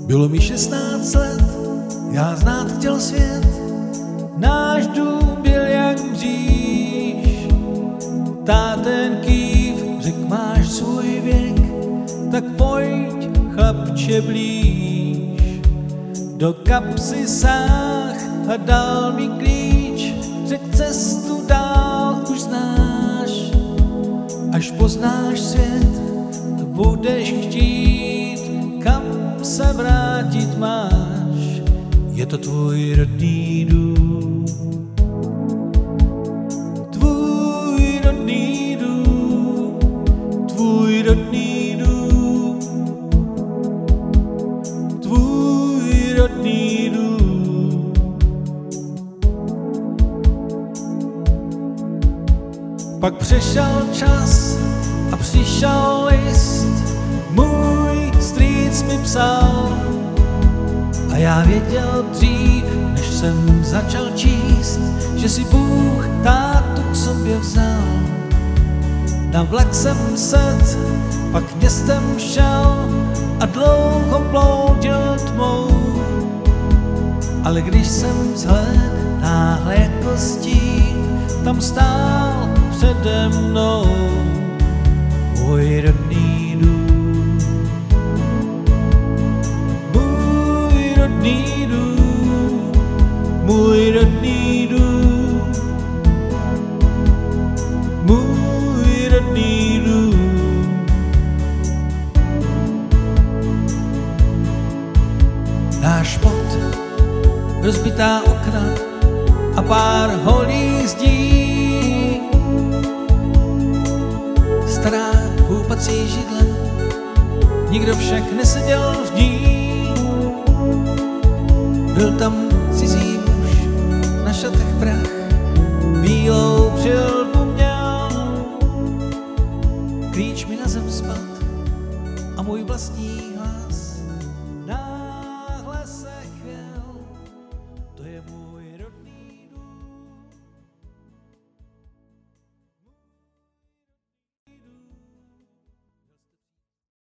Bylo mi 16 let, já znát chtěl svět, náš dům byl jak mříž. Táten kýv, řek, máš svůj věk, tak pojď, chlapče, blíž. Do kapsy sáh a dal mi klíč, řek, cestu dál už znáš. Až poznáš svět, budeš chtít, kam se vrátit máš. Je to tvůj rodný dům, tvůj rodný dům, tvůj rodný dům, tvůj rodný dům. Pak přešel čas a přišel list, můj strýc mi psal, a já věděl dřív, než jsem začal číst, že si Bůh tátu k sobě vzal. Na vlak jsem sedl, pak městem šel a dlouho bloudil tmou. Ale když jsem vzhlédl náhle jako stín, tam stál přede mnou můj rodný dům, můj rodný dům, můj rodný dům, můj rodný dům. Náš plot, rozbitá okna a pár holých zdí, stará houpací židle, nikdo však neseděl v ní.